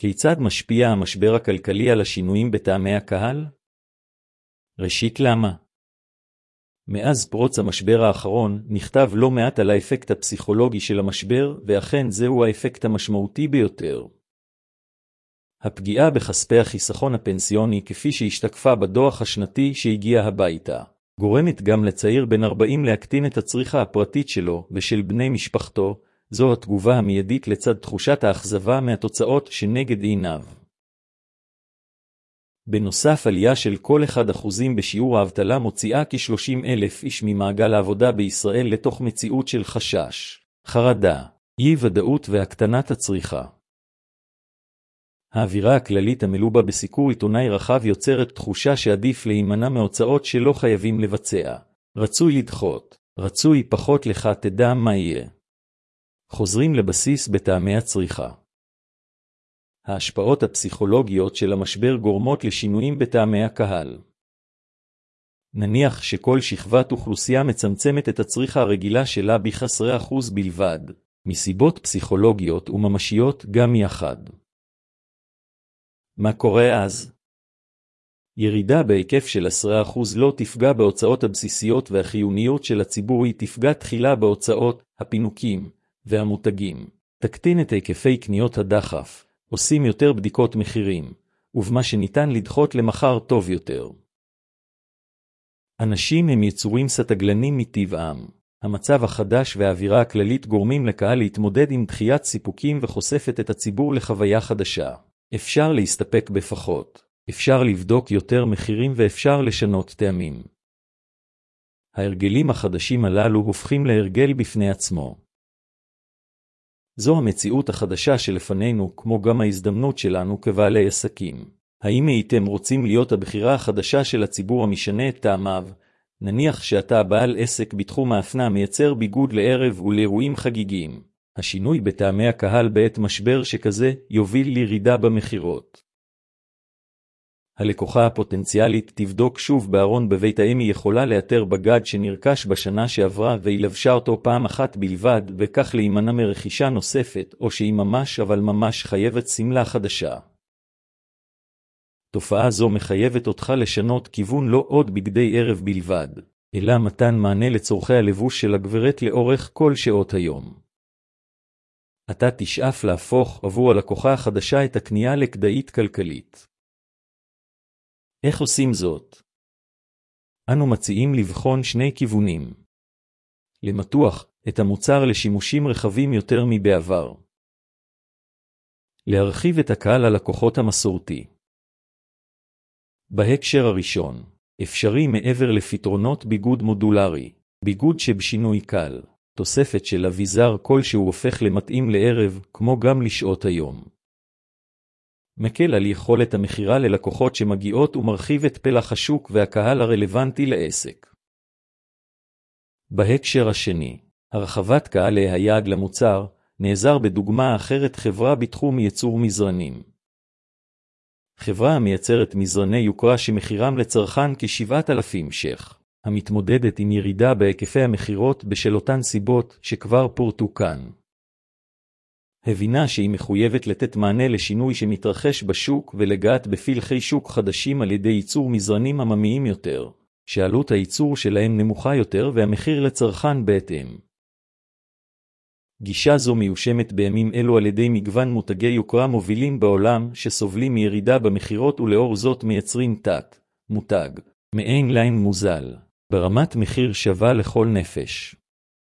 כיצד משפיע המשבר הכלכלי על השינויים בטעמי הקהל? ראשית, למה? מאז פרוץ המשבר האחרון נכתב לא מעט על האפקט הפסיכולוגי של המשבר, ואכן זהו האפקט המשמעותי ביותר. הפגיעה בכספי החיסכון הפנסיוני כפי שהשתקפה בדוח השנתי שהגיע הביתה, גורמת גם לצעיר בן 40 להקטין את הצריכה הפרטית שלו ושל בני משפחתו. זו התגובה המיידית לצד תחושת האכזבה מהתוצאות שנגד עיניו. בנוסף, עלייה של כל 1% בשיעור האבטלה מוציאה כ-30,000 איש ממעגל העבודה בישראל לתוך מציאות של חשש, חרדה, אי-ודאות והקטנת הצריכה. האווירה הכללית המלובה בסיקור עיתונאי רחב יוצרת תחושה שעדיף להימנע מהוצאות שלא חייבים לבצע. רצוי לדחות, רצוי פחות, לך תדע מה יהיה. חוזרים לבסיס בטעמי הצריכה. ההשפעות הפסיכולוגיות של המשבר גורמות לשינויים בטעמי הקהל. נניח שכל שכבת אוכלוסייה מצמצמת את הצריכה הרגילה שלה ב-10% בלבד, מסיבות פסיכולוגיות וממשיות גם יחד. מה קורה אז? ירידה בהיקף של 10% לא תפגע בהוצאות הבסיסיות והחיוניות של הציבור, היא תפגע תחילה בהוצאות, הפינוקים והמותגים. תקטין את היקפי קניות הדחף, עושים יותר בדיקות מחירים, ובמה שניתן לדחות למחר טוב יותר. אנשים הם יצורים סתגלנים מטבעם. המצב החדש והאווירה הכללית גורמים לקהל להתמודד עם דחיית סיפוקים וחושפת את הציבור לחוויה חדשה. אפשר להסתפק בפחות, אפשר לבדוק יותר מחירים ואפשר לשנות טעמים. ההרגלים החדשים הללו הופכים להרגל בפני עצמו. זו המציאות החדשה שלפנינו, כמו גם ההזדמנות שלנו כבעלי עסקים. האם הייתם רוצים להיות הבחירה החדשה של הציבור המשנה את טעמיו? נניח שאתה בעל עסק בתחום האפנה מייצר ביגוד לערב ולאירועים חגיגיים. השינוי בטעמי הקהל בעת משבר שכזה יוביל לירידה במחירות. הלקוחה הפוטנציאלית תבדוק שוב בארון בבית האם היא יכולה לאתר בגד שנרכש בשנה שעברה והיא לבשה אותו פעם אחת בלבד, וכך להימנע מרכישה נוספת, או שהיא ממש אבל ממש חייבת סמלה חדשה. תופעה זו מחייבת אותך לשנות כיוון, לא עוד בגדי ערב בלבד, אלא מתן מענה לצורכי הלבוש של הגברת לאורך כל שעות היום. אתה תשאף להפוך עבור הלקוחה החדשה את הקנייה לכדאית כלכלית. איך עושים זאת? אנו מציעים לבחון שני כיוונים. למתוח את המוצר לשימושים רחבים יותר מבעבר. להרחיב את הקהל הלקוחות המסורתי. בהקשר הראשון, אפשרי מעבר לפתרונות ביגוד מודולרי, ביגוד שבשינוי קל, תוספת של אביזר כלשהו הופך למתאים לערב, כמו גם לשעות היום. מקל על יכולת המחירה ללקוחות שמגיעות ומרחיב את פלח השוק והקהל הרלוונטי לעסק. בהקשר השני, הרחבת קהל היעד למוצר, נעזר בדוגמה אחרת חברה בתחום ייצור מזרנים. חברה המייצרת מזרני יוקרה שמחירם לצרכן כ-7,000 ש"ח, המתמודדת עם ירידה בהיקפי המחירות בשל אותן סיבות שכבר פורטו כאן. הבינה שהיא מחויבת לתת מענה לשינוי שמתרחש בשוק ולגעת בפלחי שוק חדשים על ידי ייצור מזרנים עממיים יותר, שעלות הייצור שלהם נמוכה יותר והמחיר לצרכן בהתאם. גישה זו מיושמת בימים אלו על ידי מגוון מותגי יוקרה מובילים בעולם שסובלים מירידה במחירות, ולאור זאת מייצרים מותג, מעין ליין מוזל, ברמת מחיר שווה לכל נפש.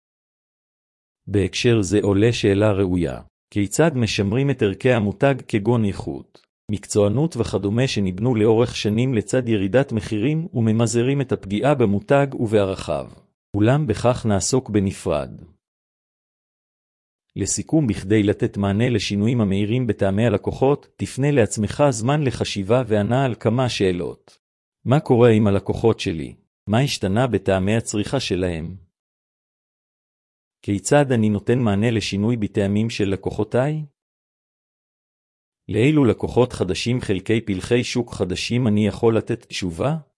בהקשר זה עולה שאלה ראויה. כיצד משמרים את ערכי המותג כגון איכות, מקצוענות וכדומה שנבנו לאורך שנים לצד ירידת מחירים, וממזערים את הפגיעה במותג ובערכיו. אולם בכך נעסוק בנפרד. לסיכום, בכדי לתת מענה לשינויים המהירים בטעמי הלקוחות, תפנה לעצמך זמן לחשיבה וענה על כמה שאלות. מה קורה עם הלקוחות שלי? מה השתנה בטעמי הצריכה שלהם? כיצד אני נותן מענה לשינוי בטעמים של לקוחותיי? לאילו לקוחות חדשים חלקי פלחי שוק חדשים אני יכול לתת תשובה?